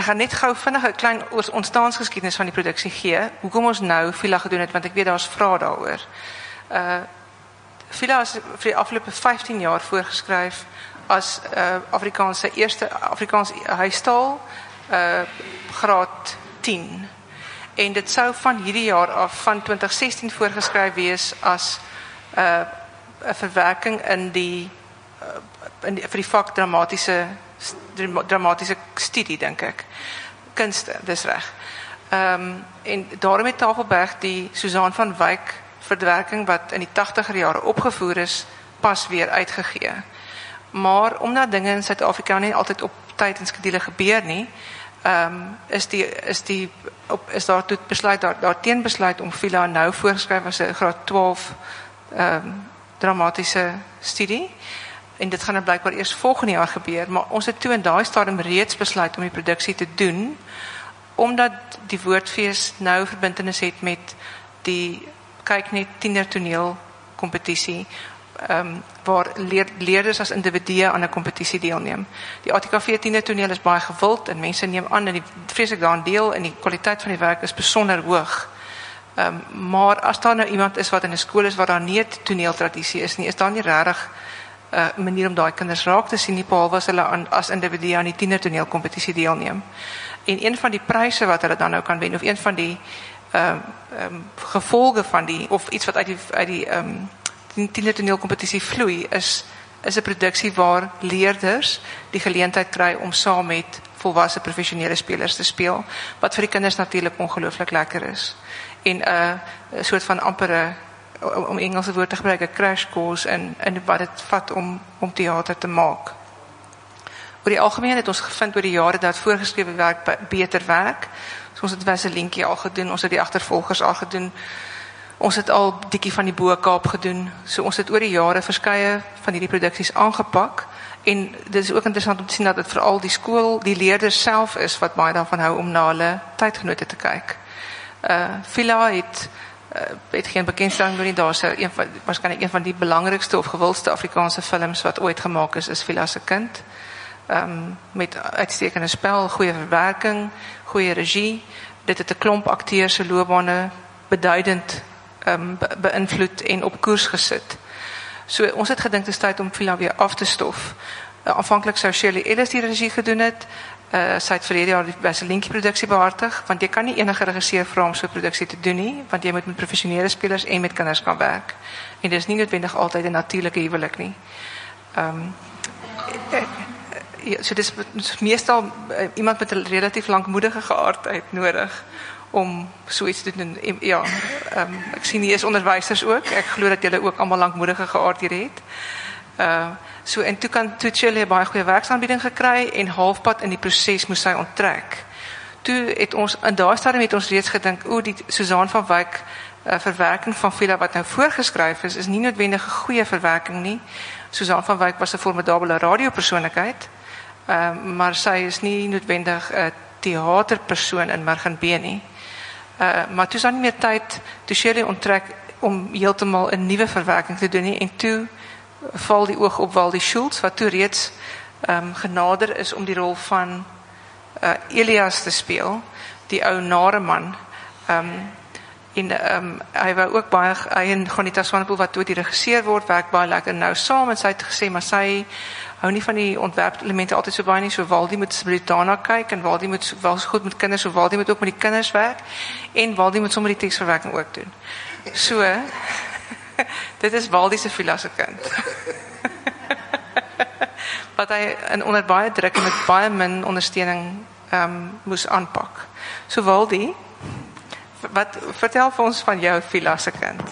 gaan net gou vinnig 'n klein ontstaansgeskiedenis van die produksie gee. Hoekom ons nou Vila gedoen het, want ek weet daar's vrae daaroor. Vila is vir die afgelope 15 jaar voorgeskryf as eerste Afrikaans huistaal, graad 10. En dit sou van hierdie jaar af, van 2016 voorgeskryf wees as 'n verwerking vir die vak dramatiese studie, dink ek. Kunste, dis reg. En daarom het Tafelberg die Susan van Wyk verwerking wat in die 80er jare opgevoer is, pas weer uitgegee. Maar omdat dinge in Suid-Afrika nie altyd op tyd en skedule gebeur nie, is daar toe besluit, daar teen besluit om Vila nou voorgeskryf as 'n graad 12 dramatiese studie. En dit gaan blykbaar eers volgende jaar gebeur, maar ons het toe in daai stadium reeds besluit om die produksie te doen, omdat die Woordfees nou verbintenis het met die Kyknet tienertoneel kompetisie, waar leerders as individue aan 'n kompetisie deelneem. Die ATKV tienertoneel is baie gewild en mense neem aan en die vreeslik daaraan deel en die kwaliteit van die werk is besonder hoog. Maar as daar nou iemand is wat in 'n skool is waar daar nie 'n toneeltradisie is nie, is daar nie regtig 'n manier om daai kinders raak te sien nie, behalwe as hulle as individue aan die tienertoneelkompetisie deelneem. En een van die pryse wat hulle dan nou kan wen, of een van die gevolge van of iets wat uit die tienertoneelkompetisie vloei, is 'n produksie waar leerders die geleentheid kry om saam met volwasse professionele spelers te speel, wat vir die kinders natuurlik ongelooflik lekker is. En 'n soort van ampere, om Engelse woord te gebruik, 'n crash course in wat dit vat om theater te maak. Oor die algemeen het ons gevind oor die jare dat voorgeskrewe werk beter werk. So ons het Vaselientjie al gedoen, ons het die agtervolgers al gedoen, ons het al Dikkie van die Bo-Kaap gedoen. So ons het oor die jare verskeie van hierdie produksies aangepak. En dit is ook interessant om te sien dat dit veral die skool, die leerders self is wat baie daarvan hou om na hulle tydgenote te kyk. Vila het geen bekendstelling doen nie. Daar's waarskynlik een van die belangrikste of gewildste Afrikaanse films wat ooit gemaak is Vila se kind. Met uitstekende spel, goeie verwerking, goeie regie. Dit het 'n klomp akteurs se loopbane beduidend beïnvloed en op koers gesit. So ons het gedink dit is tyd om Vila weer af te stof. Aanvanklik sou Shirley Ellis die regie gedoen het. Sy het verlede jaar die Vaselientjie produksie behartig, want jy kan nie enige regisseur vra om so 'n produksie te doen nie, want jy moet met professionele spelers en met kinders kan werk. En dit is nie noodwendig altyd 'n natuurlike huwelik nie. So dis meestal iemand met 'n relatief lankmoedige geaardheid nodig om so iets te doen. Ja, ek sien hier is onderwysers ook. Ek glo dat julle ook almal lankmoedige geaardhede het. So en toe Shirley 'n baie goeie werksaanbieding gekry en halfpad in die proses moes sy onttrek. Toe het ons in daai stadium het ons reeds gedink, die Susan van Wyk verwerking van Vila wat nou voorgeskryf is nie noodwendig 'n goeie verwerking nie. Susan van Wyk was 'n formidabele radiopersoonlikheid, maar sy is nie noodwendig 'n theaterpersoon in Mergen B nie. Maar toe is daar nie meer tyd, toe Shirley onttrek om heeltemal 'n nuwe verwerking te doen nie, en toe val die oog op Waldie Schultz, wat toe reeds genader is om die rol van Elias te speel, die ou nare man. Hy wou ook baie, hy en Gonita Swanepoel wat toe die regisseur word, werk baie lekker nou saam, en sy het gesê, maar sy hou nie van die ontwerpelemente altyd so baie nie, so Waldie moet asseblief daarna kyk, en Waldie moet wel so goed met kinders, so Waldie moet ook met die kinders werk, en Waldie moet sommer die teksverwerking ook doen. So, dit is Waldie se Vila se kind. Wat hy onder baie druk en met baie min ondersteuning moes aanpak. So Waldie, vertel vir ons van jou Vila se kind.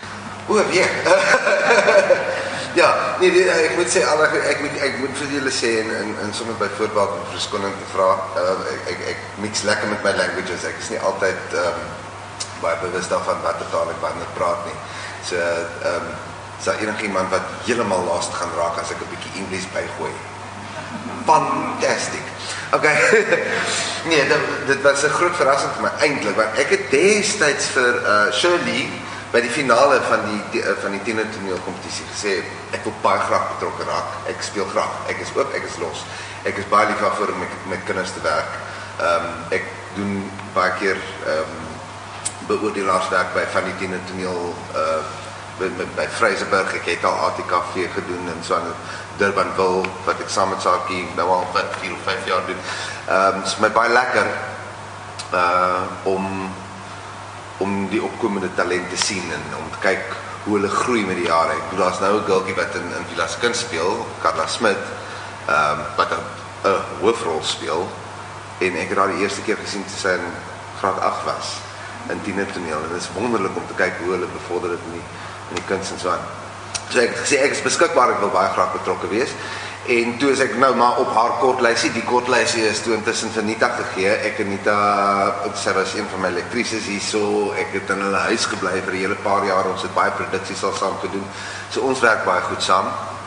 Ja, nee, ek moet sê, ek moet vir julle sê, en sommer by voorbeeld om verskoning te vra, ek mix lekker met my languages, ek is nie altyd baie bewus daarvan wat taal ek wanneer praat nie. So, is daar enige iemand wat helemaal last gaan raak as ek 'n bietjie Engels bygooi? Fantastic. Okay. Nee, dit was 'n groot verrassing vir my eintlik, want ek het destyds vir Shirley by die finale van die tienertoneelkompetisie gesê, ek wil baie graag betrokke raak, ek speel graag, ek is oop, ek is los, ek is baie lief daarvoor om met kinders te werk. Ek doen baie keer beoordelaarswerk by van die Tiener Toneel by Vryseburg. Ek het al ATKV gedoen en so aan Durbanville wat ek saam met Sakie nou al 4 of 5 jaar doen. Is my baie lekker om die opkomende talent te sien en om te kyk hoe hulle groei met die jare. Ek bedoel, daar's nou 'n girltjie wat in Vilas Kuns speel, Carla Smit, wat 'n hoofrol speel. En ek het haar die eerste keer gesien toe sy in graad 8 was in Tiener Toneel. En dit is wonderlik om te kyk hoe hulle bevorder het in die kuns en so aan. So ek het gesê ek is beskikbaar, ek wil baie graag betrokke wees. En toe is ek nou maar op haar kortlysie. Die kortlysie is toe intussen vir Nita gegee. Ek en Nita, sy was een van my lektrises hierso. Ek het in hulle huis gebly vir 'n hele paar jaar. Ons het baie produksies al saam gedoen. So ons werk baie goed saam.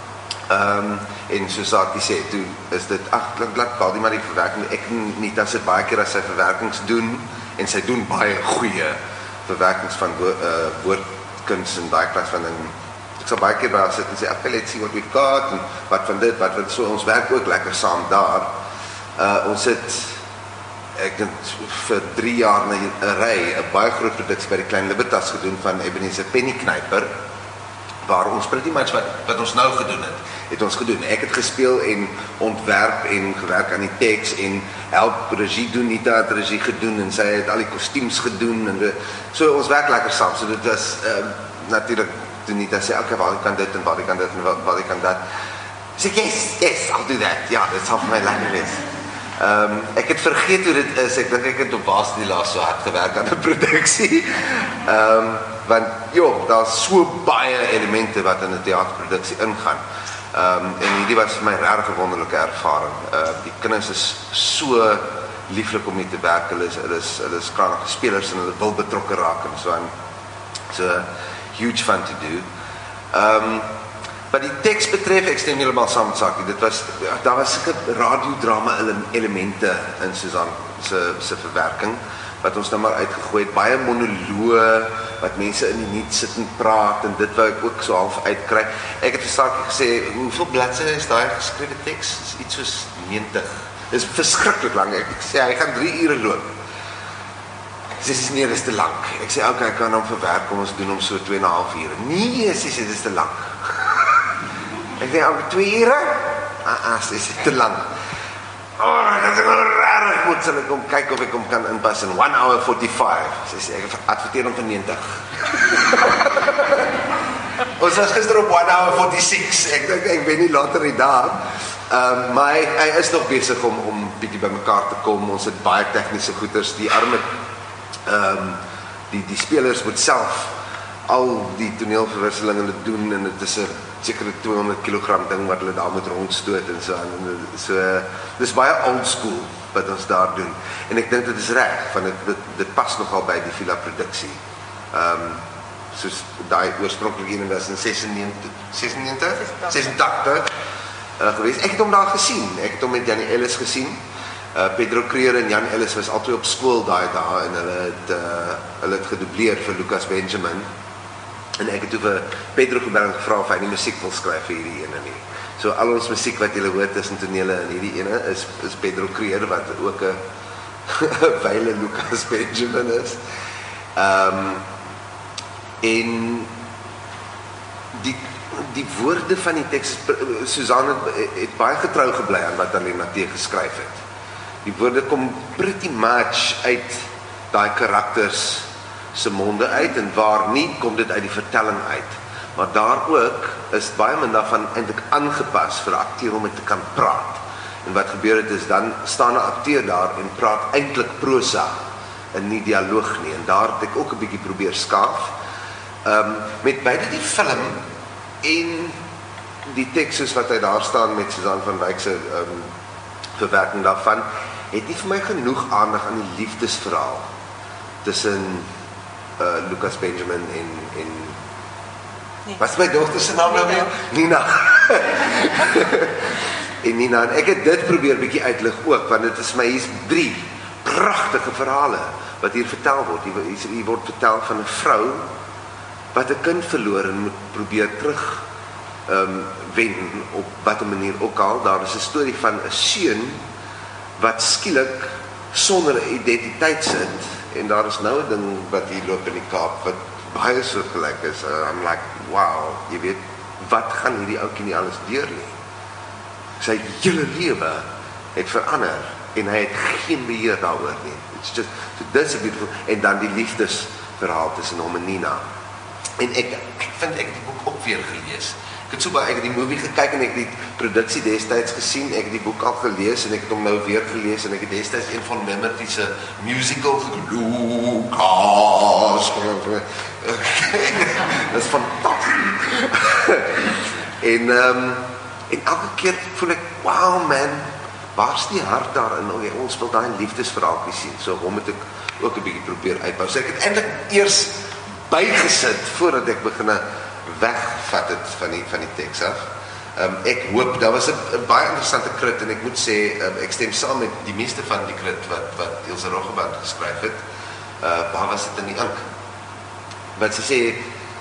En soos Sakie sê, toe is dit, laat Paul die maar die verwerking. Ek en Nita sit baie keer as sy verwerkings doen, en sy doen baie goeie verwerkings van woordkuns en daai klas van ding. Ek sal baie keer by haar sit en sê, okay, let's see what we've got, en wat van dit, wat so, ons werk ook lekker saam daar. Ons het, ek dink vir 3 jaar na 'n ry, 'n baie groot produksie by die Klein Libertas gedoen van Ebenezer Pennyknyper, waar ons pretty much wat ons nou gedoen het ons gedoen. Ek het gespeel en ontwerp en gewerk aan die teks en help regie doen, Nita het regie gedoen en sy het al die kostuums gedoen en so ons werk lekker saam. So dit was natuurlik toe Nita sê, okay, waar kan dit en waar kan dit en waar kan dat. Sê yes, I'll do that. Ja, dit sal vir my lekker wees. Ek het vergeet hoe dit is. Ek dink ek het op basis die laas so hard gewerk aan 'n produksie. Want daar's so baie elemente wat in 'n teaterproduksie ingaan. En hierdie was vir my regtig 'n wonderlike ervaring. Die kinders is so lieflik om mee te werk. Hulle is kragtige spelers en hulle wil betrokke raak en so aan. So huge fun to do. Wat die teks betref, ek stem heeltemal saam met Sakie. Daar was sulke radiodrama elemente in Susan se verwerking wat ons nou maar uitgegooi het. Baie monoloë wat mense in die nuut sit en praat en dit wou ek ook so half uitkry. Ek het vir Sakie gesê, hoeveel bladsye is daai geskrewe teks? Dis iets soos 90. Dis verskriklik lank. Ek sê hy gaan 3 ure loop. Sy sê nee, dis te lank. Ek sê okay, ek kan hom verwerk, kom ons doen hom so 2,5 ure. Nee, sy sê dis te lank. Ek sê ook 2 ure? Sy sê te lank. Dat is wel raar. Ek moet sal ek kom kyk of ek hom kan inpas in 1 hour 45. Sy sê ek adverteer hom vir 90. Ons was gister op 1 hour 46. Ek weet nie later die dag. Maar hy is nog besig om bietjie bymekaar te kom. Ons het baie tegniese goeders. Die arme die spelers moet self al die toneelverwisselinge doen en dit is 'n sekere 200 kg ding wat hulle daar moet rondstoot en so aan. So dis baie old school wat ons daar doen. En ek dink dit is reg, want dit pas nogal by die Villa produksie. Soos daai oorspronklike een was in 86 gewees. Ek het hom daar gesien. Ek het hom met Jannie Ellis gesien. Pedro Creer en Jan Ellis was altyd op skool daai dae en hulle het gedubleer vir Lucas Benjamin. En ek het toe vir Pedro gevra of hy die musiek wil skryf vir hierdie ene nie. So al ons musiek wat julle hoor tussen tonele en hierdie ene is Pedro Creer wat ook 'n wyle Lucas Benjamin is. En die woorde van die teks, Susan het baie getrou gebly aan wat Arlene Matthee geskryf het. Die woorde kom pretty much uit daai karakters se monde uit en waar nie kom dit uit die vertelling uit. Maar daar ook is baie min daarvan eintlik aangepas vir 'n akteur om dit te kan praat. En wat gebeur het is dan staan 'n akteur daar en praat eintlik prosa en nie dialoog nie. En daar het ek ook 'n bietjie probeer skaaf. Met beide die film en die teks soos wat hy daar staan met Susan van Wyk se verwerking daarvan, het nie vir my genoeg aandag aan die liefdesverhaal tussen Lucas Benjamin en nee. Wat is my dogter se naam nou weer? Nina. En Nina, en ek het dit probeer bietjie uitlig ook, want dit is my, hier's 3 pragtige verhale wat hier vertel word. Hier word vertel van 'n vrou wat 'n kind verloor en moet probeer terug wen op watter manier ook al. Daar is 'n storie van 'n seun wat skielik sonder 'n identiteit sit. En daar is nou 'n ding wat hier loop in die Kaap wat baie soortgelyk is. I'm like, wow, jy weet, wat gaan hierdie ouetjie nie alles deur nie? Sy hele lewe het verander en hy het geen beheer daaroor nie. It's just, so dis 'n beautiful, en dan die liefdesverhaal tussen hom en Nina. En ek vind ek het die boek ook weer gelees. Ek het die movie gekyk en ek het die produksie destyds gesien, ek het die boek al gelees en ek het hom nou weer gelees en ek het destyds een van Liberty se musical Lucas. Dit is fantasties. en elke keer voel ek, wow man, waar's die hart daarin? Okay, ons wil daai liefdesverhaaltjie sien, so hom het ek ook 'n bietjie probeer uitbou. So ek het eintlik eers bygesit voordat ek begin wegvat het van die teks af. Ek hoop, daar was 'n baie interessante krit en ek moet sê, ek stem saam met die meeste van die krit wat Ilse Roggeband geskryf het. Waar was dit in die ink? Wat sy sê,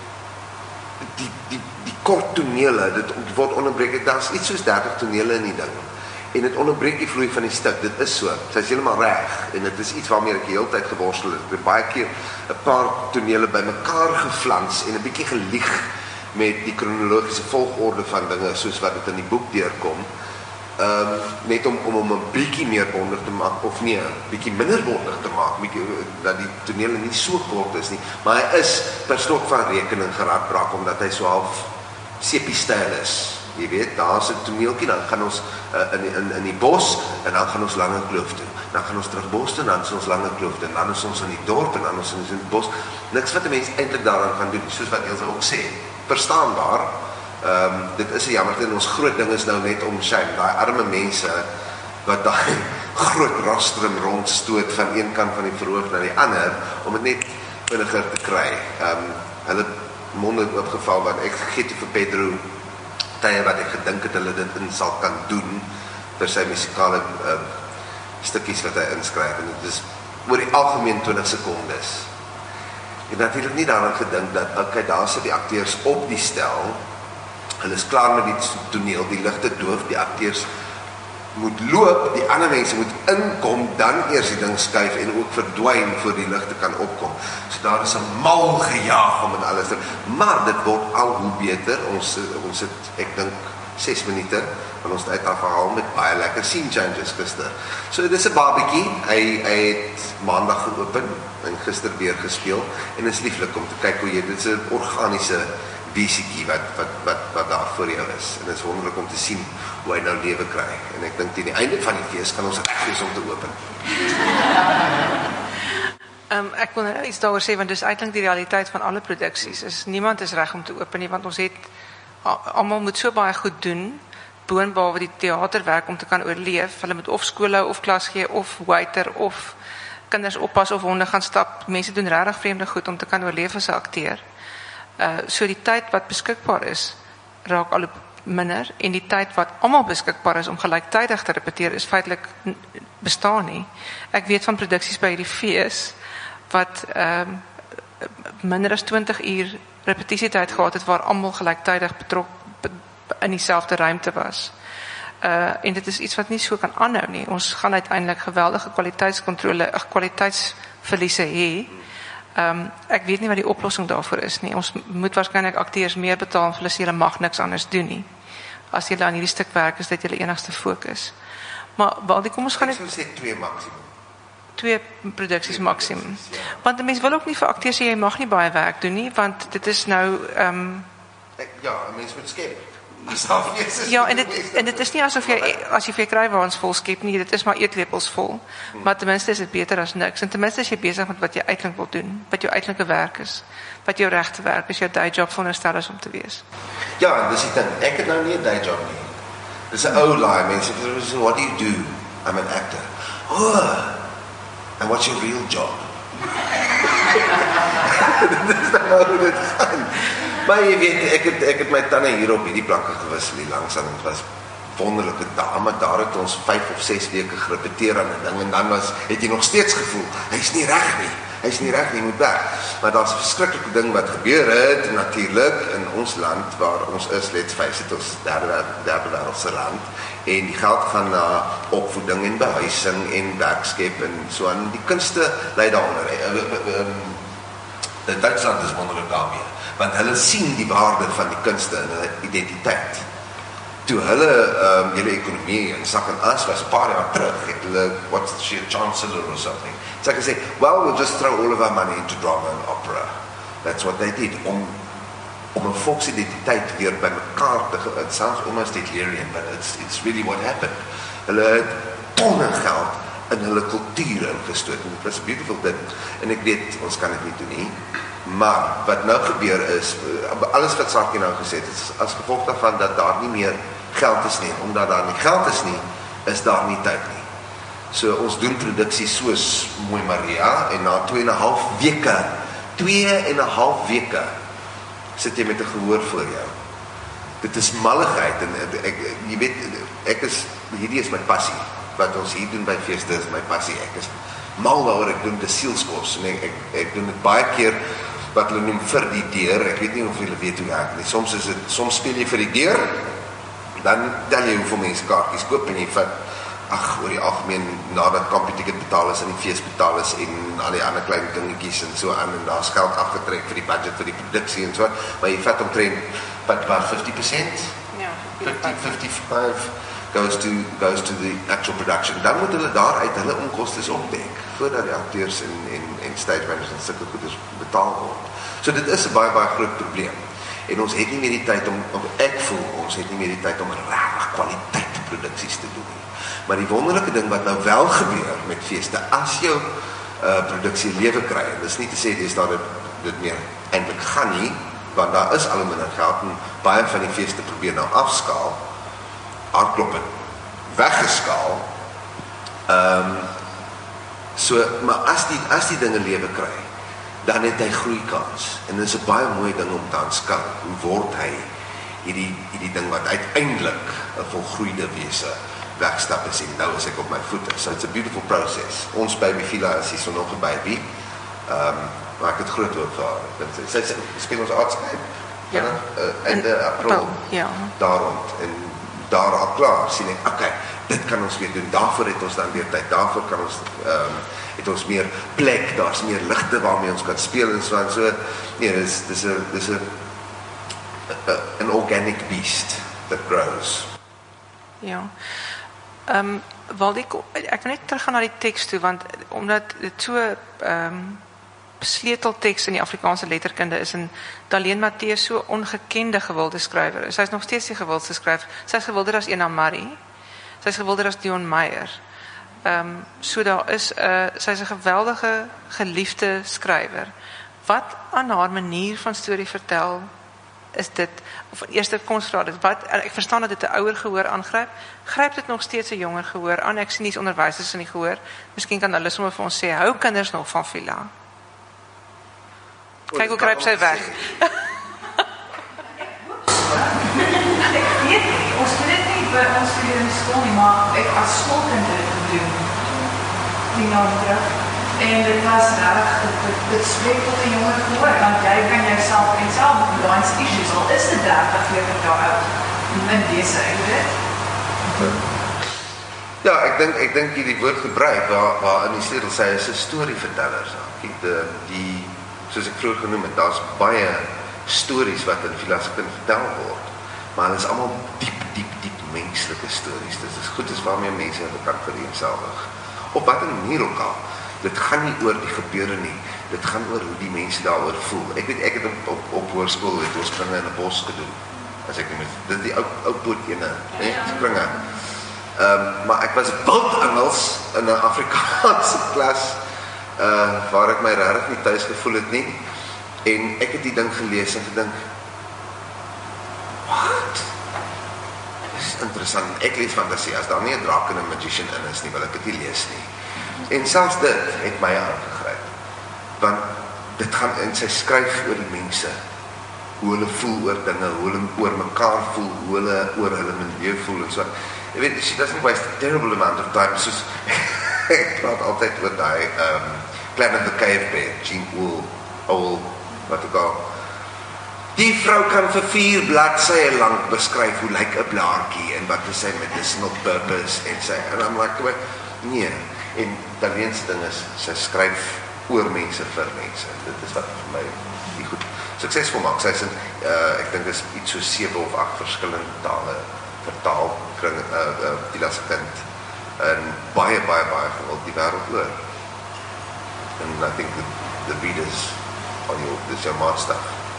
die kort tonele, dit word onderbreek, daar's iets soos 30 tonele in die ding. En dit onderbreek die vloei van die stuk, dit is so, sy is heeltemal reg, en dit is iets waarmee ek die hele tyd geworstel het. Ek het baie keer 'n paar tonele by mekaar geflans en 'n bietjie gelieg met die kronologiese volgorde van dinge soos wat dit in die boek deurkom, net om hom 'n bietjie meer bondig te maak, of nee, 'n bietjie minder bondig te maak, dat die tonele nie so kort is nie, maar hy is per slot van rekening geradbraak, omdat hy so half sepie-styl is. Jy weet, daar's 'n toneeltjie, dan gaan ons in die bos, en dan gaan ons Lange Kloof toe. Dan gaan ons terug bos toe, dan is ons Lange Kloof toe, en dan is ons in die dorp, en dan is ons in die bos. Niks wat 'n mens eintlik daaraan gaan doen, soos wat Ilse ook sê. Verstaanbaar, dit is 'n jammer, en ons groot ding is nou net om shame, daai arme mense, wat daai groot rostrum rondstoot van een kant van die verhoog na die ander, om dit net vinniger te kry. Hulle monde opgeval, want ek gegee toe vir Pedro tye wat ek gedink het hulle dit in sal kan doen vir sy musikale stukkies wat hy inskryf, en dit is oor die algemeen 20 sekondes. Ek het natuurlik nie daaraan gedink dat, okay, daar sit die akteurs op die stel, hulle is klaar met die toneel, die ligte doof, die akteurs moet loop, die ander mense moet inkom, dan eers die ding skuif en ook verdwyn voor die ligte kan opkom. So daar is 'n mal gejaag om en alles te, maar dit word al hoe beter. Ons het, ek dink 6 minute van ons tyd afgehaal met baie lekker scene changes gister. So dit is 'n babietjie, hy het maandag geopen en gister weer gespeel, en is lieflik om te kyk hoe jy, dit is 'n organiese besiekie wat daar voor jou is, en dit is wonderlik om te sien hoe hy nou lewe kry, en ek dink teen die einde van die fees kan ons reg wees om te open. Ek wil nou iets daaroor sê, want dis eintlik die realiteit van alle produksies, niemand is reg om te open nie, want ons het, almal moet so baie goed doen, boonbehalwe die teaterwerk om te kan oorleef. Hulle moet of skole of klas gee, of waiter, of kinders oppas, of honde gaan stap. Mense doen regtig vreemde goed om te kan oorleef as 'n akteur. So die tyd wat beskikbaar is, raak al minder, en die tyd wat almal beskikbaar is om gelyktydig te repeteer, is feitelik bestaan nie. Ek weet van produksies by hierdie fees, wat minder as 20 uur repetisietyd gehad het, waar almal gelyktydig in dieselfde ruimte was. En dit is iets wat nie so kan aanhou nie. Ons gaan uiteindelik geweldige kwaliteitsverliese hê. Ek weet nie wat die oplossing daarvoor is nie. Ons moet waarskynlik akteurs meer betaal, vir hulle sê hulle mag niks anders doen nie. As jy aan hierdie stuk werk, is dit julle enigste fokus. Maar Waldie, kom ons gaan net... Ek sou sê 2 maksimum. 2 produksies maksimum. Want die mens wil ook nie vir akteurs sê, jy mag nie baie werk doen nie, want dit is nou... Ja, 'n mens moet skep. Ja, en dit is nie asof jy, as jy vir kruiwaans vol skep nie, dit is maar eetlepels vol. Maar ten minste is dit beter as niks. En ten minste is jy besig met wat jy eintlik wil doen, wat jou eintlike werk is, wat jou regte werk is, jou day job veronderstel is om te wees. Ja, dis die ding. Ek het nou nie 'n day job nie. Dis 'n ou lie, mense. What do you do? I'm an actor. Oh, and what's your real job? Dit is nou hoe dit gaan. Maar jy weet, ek het my tande hier op hierdie planke gewissel hier langs aan, het was wonderlike dame, daar het ons 5 of 6 weke gerepeteer aan 'n ding, en dan het jy nog steeds gevoel, hy's nie reg nie, moet weg. Maar daar's 'n verskriklike ding wat gebeur het, natuurlik, in ons land, waar ons is, let's face it, ons derde wêreldse land, En die geld gaan na opvoeding en behuising en werkskep en so aan. Die kunste lê daaronder. Duitsland is wonderlik daarmee, want hulle sien die waarde van die kunste in hulle identiteit. Toe hulle hele ekonomie in sak en as was 'n paar jaar terug, het hulle, what's she, a chancellor or something. So I can say, well, we'll just throw all of our money into drama and opera. That's what they did, om 'n volksidentiteit weer by mekaar te it sounds almost Hitlerian, but it's really what happened. Hulle het tonne geld in hulle kultuur ingestoot, en dit was 'n beautiful ding, en ek weet, ons kan dit nie doen nie, maar wat nou gebeur is, alles wat Sakie nou gesê het, is as gevolg daarvan dat daar nie meer geld is nie, omdat daar nie geld is daar nie tyd nie. So ons doen produksies soos Mooi Maria, en na 2,5 weke, sit jy met 'n gehoor voor jou. Dit is malligheid, en jy weet, hierdie is my passie, wat ons hier doen by feeste is my passie, ek is mal daaroor, ek doen dit sielskos, en ek doen dit baie keer, wat hulle noem vir die deur, ek weet nie of julle weet hoe werk nie, soms speel jy vir die deur, dan tel jy hoeveel mense kaartjies koop, en jy vat, oor die algemeen, nadat kampioenticket betaal is, en die feest betaal is, en al die ander klein dingetjies, en so aan, en daar is geld afgetrek vir die budget, vir die produksie, en so, maar jy vat omtrent, wat 50%? Ja, 55 goes to the actual production. Dan moet hulle daaruit hulle onkostes opdek, voordat die acteurs en stage managers en sulke goeders betaal word. So dit is 'n baie groot probleem. En ons het nie meer die tyd ek voel, ons het nie meer die tyd om regtig kwaliteit produksies te doen. Maar die wonderlike ding wat nou wel gebeur met feeste, as jou produksie lewe kry, en dis nie te sê dis daar dit meer eintlik gaan nie, want daar is al minder geld, en baie van die feeste probeer nou afskaal, hardkloppend, weggeskaal, maar as die dinge lewe kry, dan het hy groeikans, en dit is 'n baie mooi ding om te aanskou, hoe word hy hierdie ding wat uiteindelik 'n volgroeide wese wegstap is, en nou is ek op my voete, so it's a beautiful process. Ons baby Fila is hier so nog 'n baby, maar ek het groot hoop vir haar, sy speel ons aardskap, einde April, daar rond, en daar al klaar, sien ek, okay, dit kan ons weer doen, daarvoor het ons dan weer tyd, daarvoor kan ons, het ons meer plek, daar's meer ligte waarmee ons kan speel, en so, nee, dis 'n organic beast that grows. Ja, Waldik, ek wil net teruggaan na die teks toe, want omdat dit so sleutelteks in die Afrikaanse letterkunde is, en Daleen Matthee so ongekende gewilde skrywer is, sy is nog steeds die gewildste skrywer, sy is gewilder as Ena Marie, sy is gewilder as Dion Meyer, so daar is, sy is 'n geweldige geliefde skrywer. Wat aan haar manier van storie vertel is dit, of eerste kom ons vra dit, ek verstaan dat dit 'n ouer gehoor aangryp, gryp dit nog steeds 'n jonger gehoor aan? Ek sien nie onderwysers in die gehoor, miskien kan hulle sommer vir ons sê, hou kinders nog van Fila? Kyk hoe kruip sy weg. Ek weet nie, ons doen dit nie by ons hier in die skool nie, maar ek as skoolkind het dit gedoen, 10 jaar terug, en dit was reg, dit spreek tot 'n jonger gehoor, want jy kan jouself en self balance issues, al is dit 30, 40 jaar oud, in dese, ek weet. Ja, ek dink jy die woord gebruik, waar in die sleutel sê, is 'n storieverteller, soos ek vroeger genoem het, daar's baie stories wat in Fila se kan vertel word, maar hulle is allemaal diep menslike stories, dit is goed as waarmee mense hulle kan vereenselwig, op wat 'n manier ook al, dit gaan nie oor die gebeure nie, dit gaan oor hoe die mense daaroor voel. Ek weet, ek het op hoërskool het ons kringe in 'n bos gedoen, as ek nie, dit die ou bootene, kringe, maar ek was Engels in 'n Afrikaanse klas, waar ek my regtig nie thuis gevoel het nie, en ek het die ding gelees en gedink, wat? Dit is interessant, ek lees fantasie, as daar nie 'n draak en 'n magician in is nie, wil ek dit nie lees nie, en selfs dit het my aangegryp, want dit gaan, en sy skryf oor die mense, hoe hulle voel oor dinge, hoe hulle oor mekaar voel, hoe hulle oor hulle milieu voel, en so, jy weet, she doesn't waste a terrible amount of time, soos, ek praat altyd oor die, Planet of the Cave Bear, Gene Wool, wat ook al, Die vrou kan vir 4 bladsye lank beskryf hoe lyk 'n blaartjie en wat is sy medicinal purpose en sy en I'm like, nee. En dan leenste ding is, sy skryf oor mense vir mense. Dit is wat vir my die goed suksesvol maak. Sy is in, ek dink is iets so 7 of 8 verskillende tale vertaal kring die as 'n kind en baie gewild die wêreld oor. And I think the readers on this your master.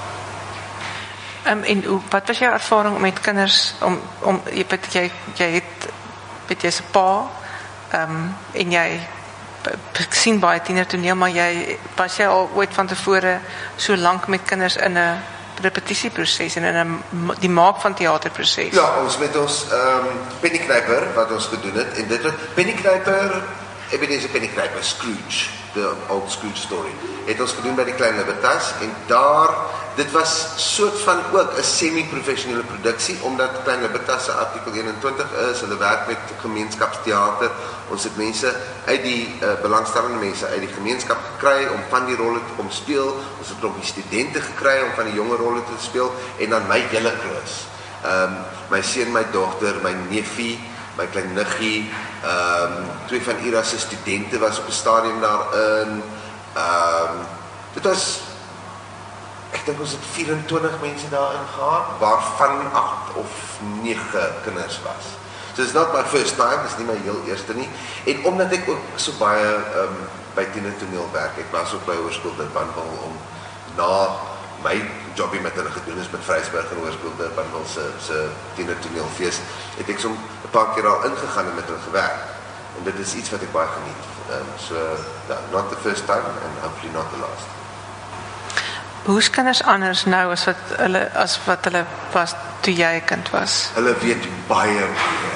En wat was jou ervaring met kinders om jy het weet jy's 'n pa en jy sien baie tienertoneel, maar was jy al ooit van tevore so lank met kinders in 'n repetisieproses en in die maak van teaterproses? Ja, ons met ons Pennyknyper wat ons gedoen het en dit het Pennyknyper, Ebenezer Pennyknyper, Scrooge, the old Scrooge story, het ons gedoen by die Klein Libertas en dit was soort van ook 'n semi-professionele produksie omdat Klein Libertas se artikel 21 is, hulle werk met gemeenskapsteater. Ons het mense uit die belangstellende mense uit die gemeenskap gekry om van die rolle te kom speel. Ons het ook die studente gekry om van die jonge rolle te speel en dan my hele kroos. My seun, my dogter, my neefie, my klein niggie, 2 van Ira se studente was op 'n stadium daarin. Dit was ek dink ons het 24 mense daarin gehad, waarvan 8 of 9 kinders was. So it's not my first time, dis nie my heel eerste nie. En omdat ek ook so baie by tienertoneel werk, ek was ook by Hoërskool Durbanville om na my jobbie met hulle gedoen is met Vryheidsburg en Hoërskool Durbanville se tienertoneelfees, het ek so 'n paar keer al ingegaan en met hulle gewerk. En dit is iets wat ek baie geniet. So, not the first time and hopefully not the last. Hoe is kinders anders nou as wat hulle was toe jy 'n kind was? Hulle weet baie meer.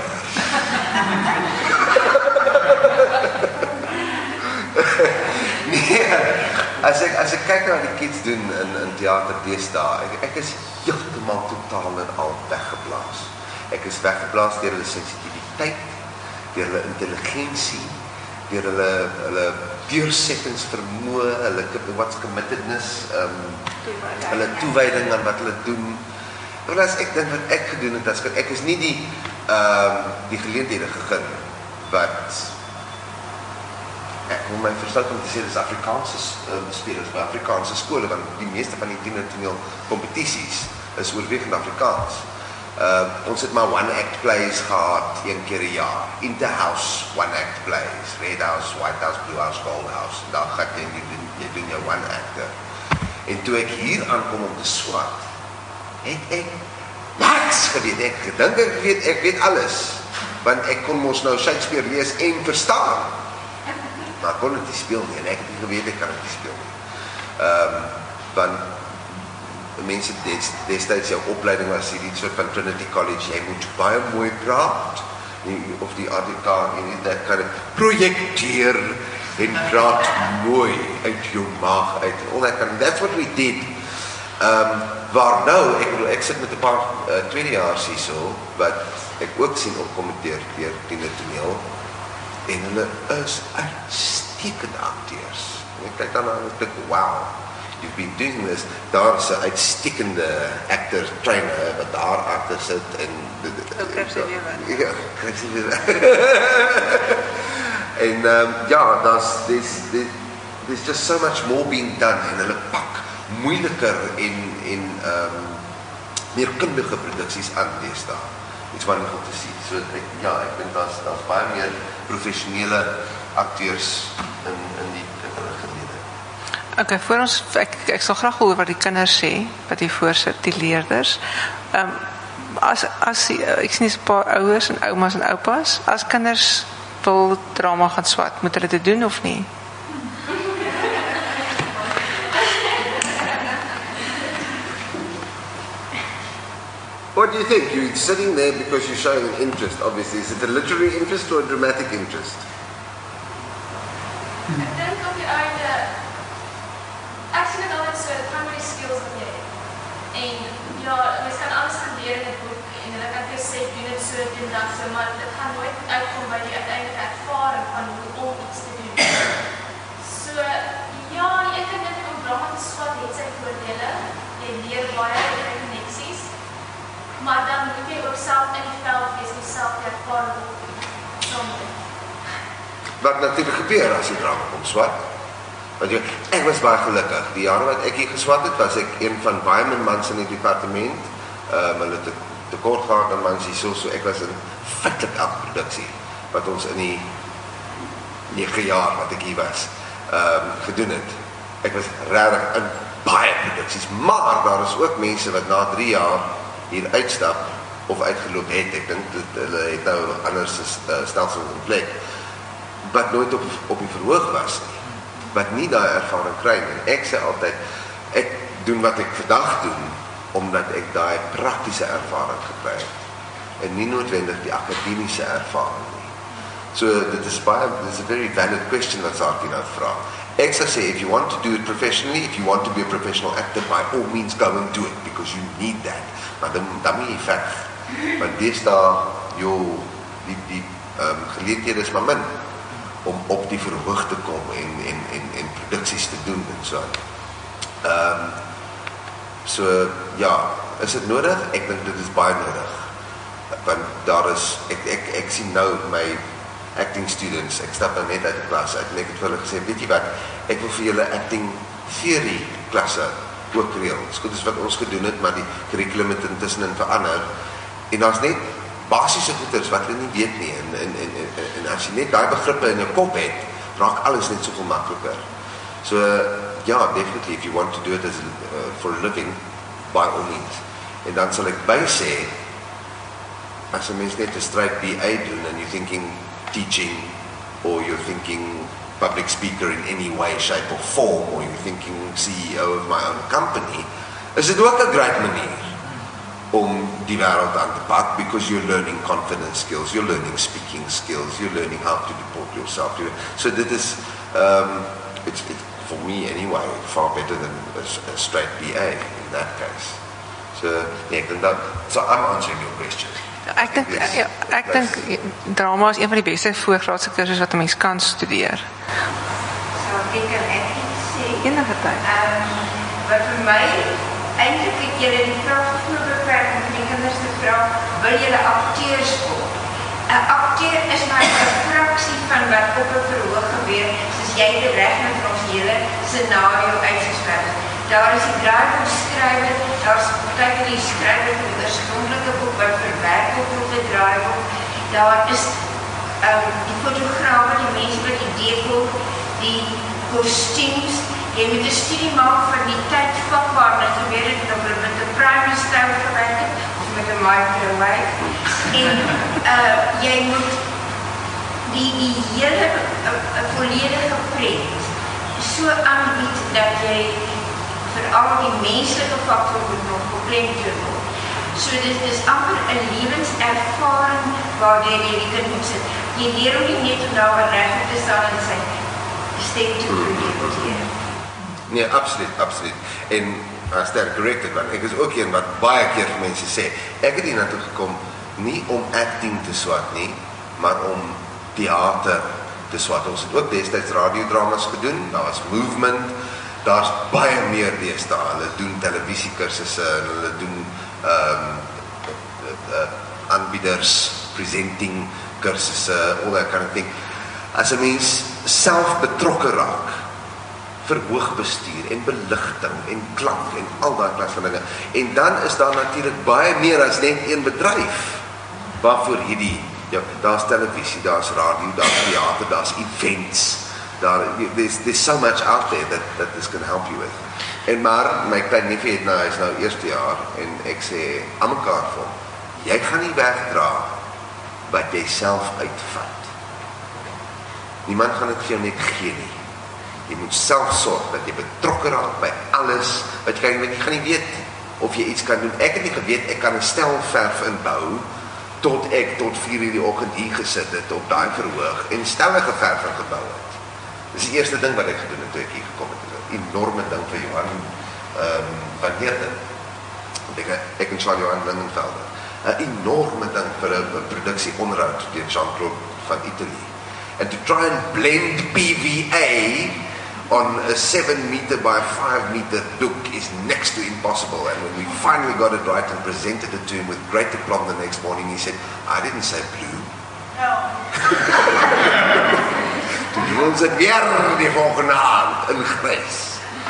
Nee, as ek kyk na wat die kids doen in teater deesdae, ek is heeltemal totaal en al weggeblaas. Ek is weggeblaas deur hulle sensitiwiteit, deur hulle intelligensie, deur hulle deursettingsvermoë, hulle what's committedness, hulle toewyding aan wat hulle doen. Want as ek dink wat ek gedoen het as ek is nie die geleenthede gegee wat ek wil my verstout om te sê dis Afrikaanse spelers by Afrikaanse skole, want die meeste van die tienertoneel kompetisies is oorwegend Afrikaans. Ons het maar one-act plays gehad, 1 keer 'n jaar. Interhouse one-act plays. Red House, White House, Blue House, Gold House. Dan gaan jy doen jou one-actor. En toe ek hier aankom om te swat, het ek niks geweet. Ek gedink ek weet alles. Want ek kon mos nou Shakespeare lees en verstaan. Maar kon dit nie speel nie. En ek het nie geweet ek kan dit nie speel nie. Want mense destyds jou opleiding was hierdie soort van Trinity College, jy moet baie mooi praat, of die ADK, jy moet dat kan projekteer en praat mooi uit jou maag uit, all that kind of, that's what we did. Waar nou, ek sit met 'n paar tweedejaars hierso, wat ek ook sien opkommenteer deur tienertoneel, en hulle is uitstekende akteurs. Ek kyk dan en ek dink, wow, you've been doing this. Daar is 'n uitstekende actor trainer wat daar agter sit en kry sy lewe. Ja, kry sy lewe. En ja, there's just so much more being done en hulle pak moeiliker en meer kundige produksies aan deesdae. It's wonderful to see. So ek dink daar's baie meer professionele akteurs in die gelede. Okay, voor ons ek sal graag hoor wat die kinders sê, wat hier voorsit, die leerders. As ek sien 'n paar ouers en oumas en oupas, as kinders wil drama gaan swat, moet hulle dit doen of nie? What do you think? You're sitting there because you're showing an interest, obviously. Is it a literary interest or a dramatic interest? Ek dink op die einde, ek sien dit altyd so, dit gaan oor die skills wat jy het. En ja, mens kan alles gaan leer in 'n boek en hulle kan vir sê, doen dit so, doen dat so, maar dit gaan nooit uitkom by die uiteindelike ervaring van hoe om iets te doen. So, ja, die een ding om drama te swat het sy voordele. Jy leer baie wat natuurlik gebeur as jy drama kom swat. Want ek was baie gelukkig. Die jare wat ek hier geswat het, was ek een van baie min mans in die departement. Hulle het tekort gehad aan mans hierso, so ek was in feitlik elke produksie wat ons in die 9 jaar wat ek hier was, gedoen het. Ek was regtig in baie produksies, maar daar is ook mense wat na 3 jaar hier uitstap of uitgeloop het. Ek dink hulle het nou anders stelsels in plek, wat nooit op die verhoog was nie, wat nie daai ervaring kry nie. Ek sê altyd, ek doen wat ek vandag doen, omdat ek daai praktiese ervaring gekry het, en nie noodwendig die akademiese ervaring nie. So, dit is a very valid question wat Saartjie nou vra. Ek sal sê, if you want to do it professionally, if you want to be a professional actor, by all means go and do it, because you need that. Maar dan moet jy veg, want deesdae, die geleenthede is maar min, om op die verhoog te kom en produksies te doen en so. So, ja, is dit nodig? Ek dink dit is baie nodig. Want daar is, ek sien nou my acting students, ek stap nou net uit die klas uit, en ek het vir hulle gesê, weet jy wat, ek wil vir julle acting theory klasse ook reël. Dit is goed as wat ons gedoen het, maar die curriculum het intussenin verander, en daar is net basiese goeders wat hulle nie weet nie, en as jy net daai begrippe in jou kop het, raak alles net soveel makliker. So, ja, definitely, if you want to do it for a living, by all means. En dan sal ek by sê, as 'n mens net 'n straight BA doen, and you're thinking teaching, or you're thinking public speaker in any way, shape or form, or you're thinking CEO of my own company, is dit ook 'n great manier om die wêreld aan te pak, because you're learning confidence skills, you're learning speaking skills, you're learning how to deport yourself. So dit is, it's for me anyway, far better than a straight BA in that case. So, yeah, so I'm answering your question. Ek dink drama is een van die beste voorgraadse kursusse wat 'n mens kan studeer. So ek kan ek iets sê. Enige tyd. Wat vir my eintlik het julle die vraag voor beperk om die kinders te vra, wil julle akteurs word? 'n Akteur is maar 'n fraksie van wat op 'n verhoog gebeur, soos jy dit reg met ons hele scenario uitgeskryf. Daar is die draaiboekskrywer, daar is partykeer die skrywer van die oorspronklike boek wat verwerk word op die draaiboek. Daar is die fotograwe, die mense wat die decor, die kostuums. Jy moet 'n studie maak van die tydvak waarna dit gebeur het, of hulle met 'n primary styl gewerk het, of met 'n microwave. En jy moet die hele volledige prent so aanbied dat jy veral die menslike faktor moet nog beklemtoon word. So dit is amper 'n lewenservaring waardeur jy die kind moet sit. Jy leer hom nie net om nou reg te staan en sy stem te projecteer. Nee, absoluut. En sterk corrected, want ek is ook een wat baie keer vir mense sê, ek het hier naartoe gekom nie om acting te swat nie, maar om theater te swat. Ons het ook destyds radiodramas gedoen, daar was movement, daar's baie meer deesdae. Hulle doen televisiekursusse en hulle doen aanbieders, presenting kursusse, all that kind of thing. As 'n mens self betrokke raak, verhoogbestuur en beligting en klank en al daai klas van dinge. En dan is daar natuurlik baie meer as net een bedryf waarvoor hierdie, ja, daar's televisie, daar's radio, daar's theater, daar's events. There's so much out there that this can help you with. En maar my klein neefie het nou, hy is nou eerste jaar en ek sê aan mekaar vir hom, jy gaan nie wegdra wat jy self uitvat. Niemand gaan dit vir jou net gee nie. Jy moet self sorg dat jy betrokke raak by alles wat jy kan. Jy gaan nie weet of jy iets kan doen. Ek het nie geweet ek kan 'n stel verf inbou tot ek tot 4:00 die oggend hier gesit het op daai verhoog en stelle geverf en gebou het. Dis die eerste ding wat ek gedoen het toe ek hier gekom het. 'n Enorme ding vir Johan van Heerden. Ek en Johan Lindenvelde. 'n Enorme ding vir 'n produksie onderhoud deur Jean-Claude van Italy. And to try and blend PVA on a 7 meter by 5 meter book is next to impossible. And when we finally got it right and presented it to him with great aplomb the next morning, he said, I didn't say blue. No. Ons het weer die volgende aand in grys.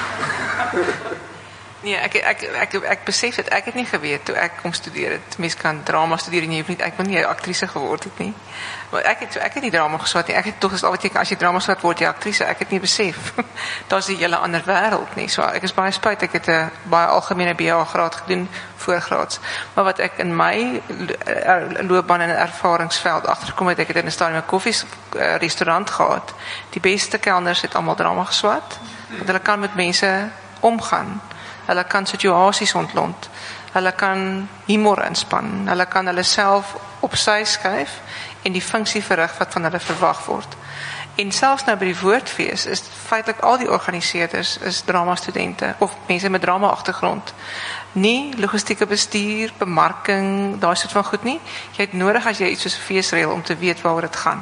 Nee, ek besef dit. Ek het nie geweet toe ek kom studeer het. Mens kan drama studeer en jy hoef nie, ek wil nie 'n aktrise geword het nie. Maar ek het nie drama geswat nie. Ek het tog al wat jy as jy drama swat word jy aktrise. Ek het nie besef. Daar's 'n hele ander wêreld nie. So ek is baie spyt ek het 'n baie algemene BA graad gedoen voorgraads. Maar wat ek in my loopbaan en ervaringsveld agterkom het, ek het in 'n stadium 'n koffie restaurant gehad. Die beste kelners het almal drama geswat. Want hulle kan met mense omgaan. Hulle kan situasies ontlont. Hulle kan humor inspan. Hulle kan hulle self op sy skuif en die funksie verrig wat van hulle verwag word. En selfs nou by die woordfees is feitelik al die organiseerders is drama studente of mense met drama agtergrond. Nie logistieke bestuur, bemarking, daai soort van goed nie. Jy het nodig as jy iets soos 'n feesreël om te weet waaroor dit gaan.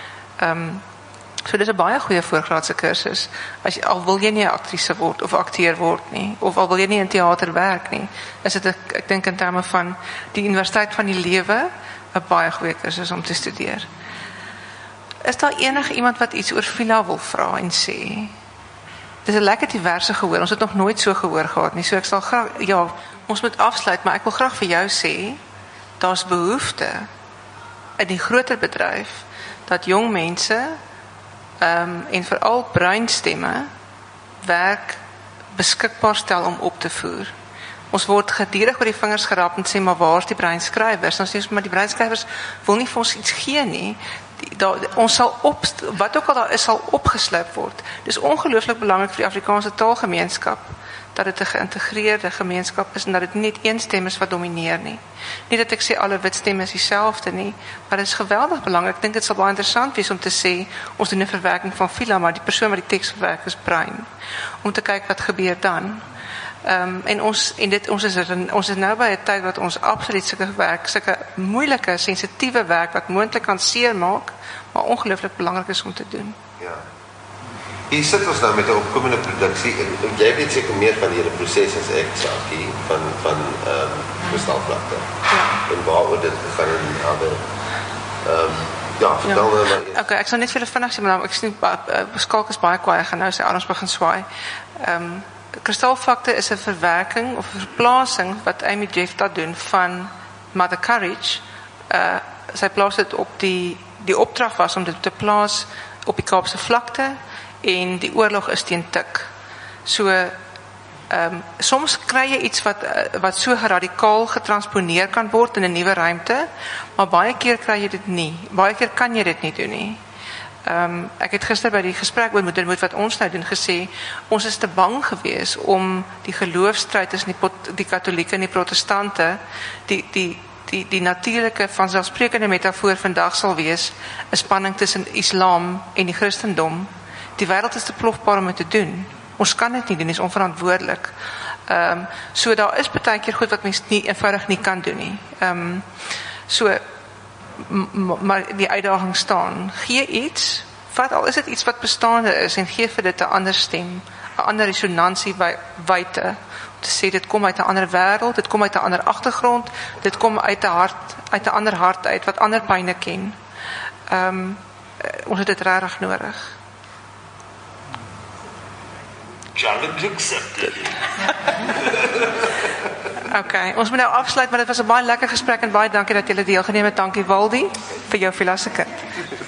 So dis 'n baie goeie voorgraadse kursus. Al wil jy nie 'n aktrise word of akteur word nie, of al wil jy nie in teater werk nie, is dit ek dink in terme van die universiteit van die lewe 'n baie goeie kursus om te studeer. Is daar enige iemand wat iets oor Vila wil vra en sê? Dis 'n lekker diverse gehoor. Ons het nog nooit so gehoor gehad nie. So ek sal graag ons moet afsluit, maar ek wil graag vir jou sê daar's behoefte in die groter bedryf dat jong mense en veral breinstemme werk beskikbaar stel om op te voer. Ons word gedurig oor die vingers gerap en sê maar waar's die breinskrywers? Ons sê maar die breinskrywers wil nie vir ons iets gee nie. Ons sal wat ook al daar is sal opgesluip word. Dis ongelooflik belangrik vir die Afrikaanse taalgemeenskap dat dit 'n geïntegreerde gemeenskap is en dat dit nie net een stem is wat domineer nie. Nie dat ek sê alle wit stemme is dieselfde nie, maar dit is geweldig belangrik. Ek dink dit sal baie interessant wees om te sê ons doen 'n verwerking van Vila, maar die persoon wat die teks verwerk is Brein. Om te kyk wat gebeur dan. En ons is nou by 'n tyd wat ons absoluut sulke moeilike, sensitiewe werk wat moontlik kan seermaak, maar ongelooflik belangrik is om te doen. Ja. Hier sit ons nou met 'n opkomende produksie. Jy weet seker meer van die hele proses as ek, Sakie, van kristalvlakte. Ja. En waaroor dit gegaan en albe. Vertel nou maar. Okay, ek sal net vir julle vinnig sê, maar ek sien Skalk is baie kwaai, gaan nou sy arms begin swaai. Kristalvlakte is 'n verwerking of 'n verplasing wat Amy Jefta doen van Mother Courage. Sy plaas dit op die opdrag was om dit te plaas op die Kaapse vlakte en die oorlog is teen tik. So soms kry jy iets wat so radikaal getransponeer kan word in 'n nuwe ruimte, maar baie keer kry jy dit nie. Baie keer kan jy dit nie doen nie. Ek het gister by die gesprek met Moedermoed wat ons nou doen gesê, ons is te bang gewees om die geloofstryd tussen die Katolieke en die Protestante, die natuurlike vanselfsprekende metafoor vandag sal wees 'n spanning tussen Islam en die Christendom. Die wêreld is te plofbaar om dit te doen. Ons kan dit nie doen, dit is onverantwoordelik. So daar is baie keer goed wat mens nie eenvoudig nie kan doen nie. Maar die uitdaging staan. Gee iets, vat al is dit iets wat bestaande is en gee vir dit 'n ander stem, 'n ander resonansie wyte. Om te sê dit kom uit 'n ander wêreld, dit kom uit 'n ander agtergrond, dit kom uit 'n ander hart uit wat ander pyne ken. Ons het dit regtig nodig. Challenge accepted. Okay, ons moet nou afsluit, maar dit was 'n baie lekker gesprek en baie dankie dat julle deelgeneem het. Dankie Waldi vir jou filosofie.